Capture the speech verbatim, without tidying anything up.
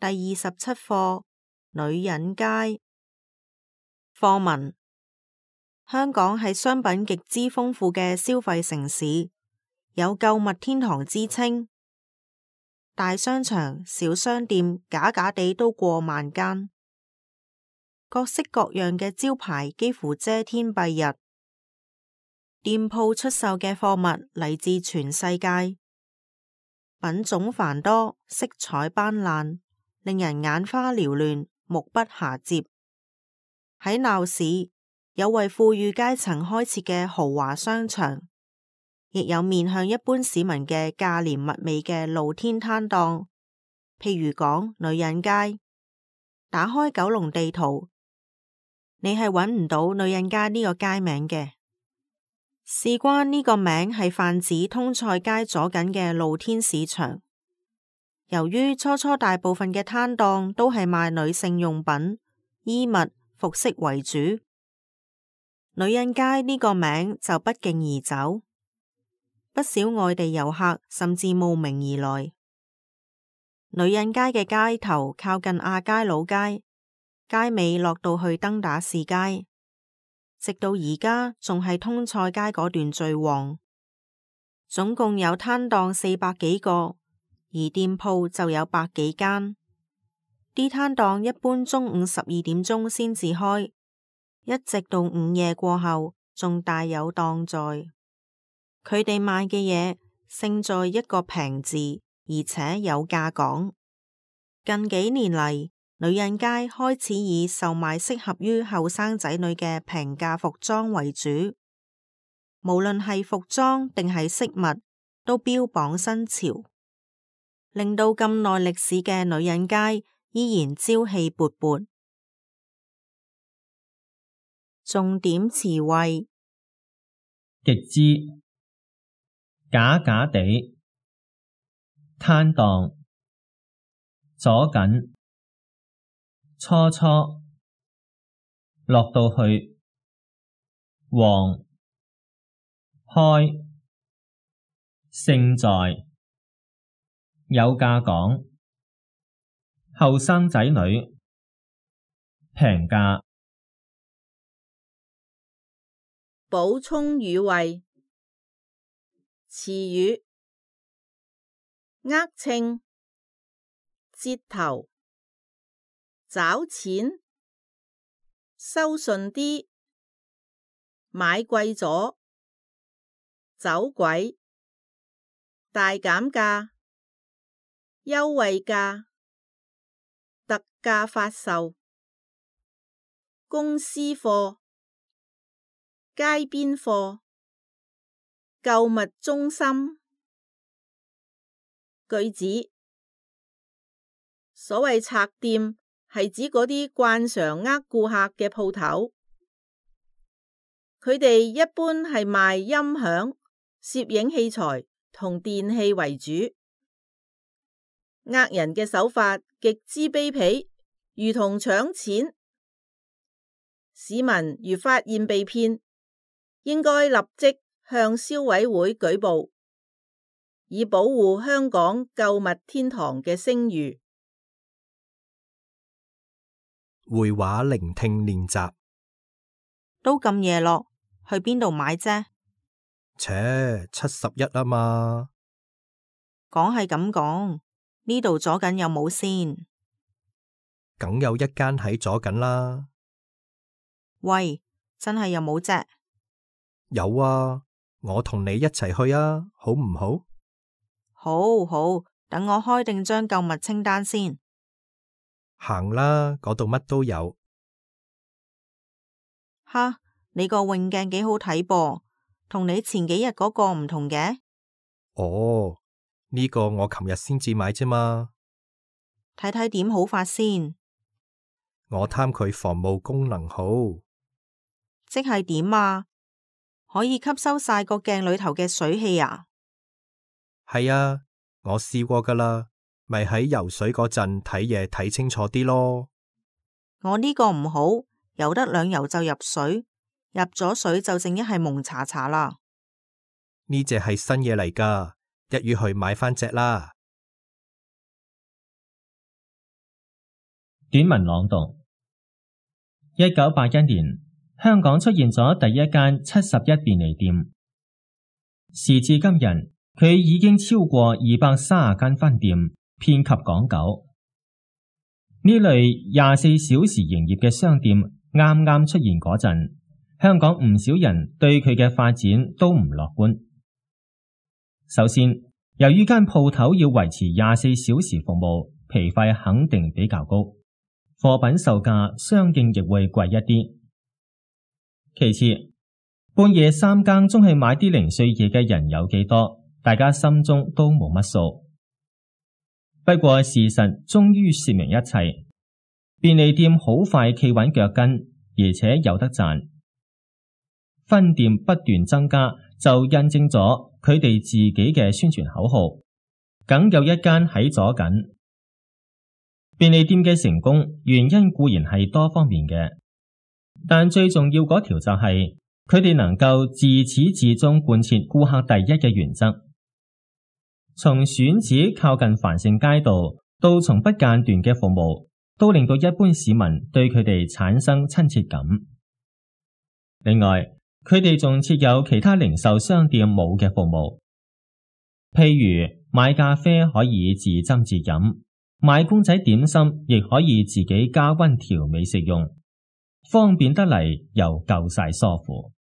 第二十七課女人街。課文：香港係商品極之豐富嘅消費城市，有購物天堂之稱。大商場、小商店假假地都過萬間，各式各樣嘅招牌幾乎遮天蔽日。店鋪出售嘅貨物嚟自全世界，品種繁多，色彩斑斕，令人眼花繚亂，目不暇接。喺鬧市，有為富裕階層開設嘅豪華商場，亦有面向一般市民嘅價廉物美嘅露天攤檔。譬如講女人街，打開九龍地圖，你係揾唔到女人街呢個街名嘅。事關呢個名係泛指通菜街左近嘅露天市場。由於初初大部分嘅攤檔都係賣女性用品、衣物、服飾為主，女人街呢個名就不脛而走，不少外地遊客甚至慕名而來。女人街嘅街頭靠近亞皆老街，街尾落到去登打士街，直到而家仲係通菜街嗰段最旺，總共有攤檔四百幾個，而店鋪就有百幾間。啲攤檔一般中午十二點鐘先至開，一直到午夜過後仲大有檔在。佢哋賣嘅嘢勝在一個平字，而且有價講。近幾年嚟，女人街開始以售賣適合於後生仔女嘅平價服裝為主，無論係服裝定係飾物，都標榜新潮，令到咁耐歷史嘅女人街依然朝氣勃勃。重點詞彙： 極之、假假地、攤檔、左近、初初、落到去、旺、開、勝在、有價講、後生仔女、平價。 補充語彙：詞語：呃秤、折頭、找錢、收順啲、買貴咗、走鬼、大減價、優惠價、特價發售、公司貨、街邊貨、購物中心。句子：所謂賊店係指嗰啲慣常呃顧客嘅鋪頭，佢哋一般係賣音響、攝影器材同電器為主，呃人嘅手法極之卑鄙，如同搶錢。市民如發現被騙，應該立即向消委會舉報，以保護香港購物天堂嘅聲譽。 會話聆聽練習。 都咁夜咯，去邊度買啫？ 切，七十一啊嘛。 講係咁講，呢度左近有冇先？ 梗有一間喺左近啦。 喂，真係有冇啫？ 有啊，我同你一齊去啊，好唔好？ 好好，等我開定張購物清單先。 行啦，嗰度乜都有。 哈，你個泳鏡幾好睇噃，同你前幾日嗰個唔同嘅。 哦，呢個我琴日先至買啫嘛。 睇睇點好法先。 我貪佢防霧功能好。 即係點啊？可以吸收晒個鏡裏頭嘅水氣啊？ 係啊，我試過噶啦，咪喺游水嗰陣睇嘢睇清楚啲咯。 我呢個唔好，游得兩游就入水，入咗水就淨一係蒙查查啦。 呢隻係新嘢嚟噶，一於去買返隻啦。 短文朗讀。一九八一年，香港出現咗第一間七十一便利店。時至今日，佢已經超過二百三十間分店，遍及港九。呢類廿四小時營業嘅商店啱啱出現嗰陣，香港唔少人對佢嘅發展都唔樂觀。首先，由於間鋪頭要維持廿四小時服務，皮費肯定比較高，貨品售價相應亦會貴一啲。其次，半夜三更鐘去買啲零碎嘢嘅人有幾多，大家心中都冇乜數。不過事實終於說明一切，便利店好快企穩腳跟，而且有得賺。分店不斷增加，就印證咗佢哋自己嘅宣傳口號，梗有一間喺左近。便利店嘅成功原因固然係多方面嘅，但最重要嗰條就係佢哋能夠自始至終貫徹顧客第一嘅原則，從選址靠近繁盛街道到從不間斷嘅服務，都令到一般市民對佢哋產生親切感。另外，佢哋仲設有其他零售商店冇嘅服務，譬如買咖啡可以自斟自飲，買公仔點心亦可以自己加溫調味食用，方便得嚟又夠晒疏乎。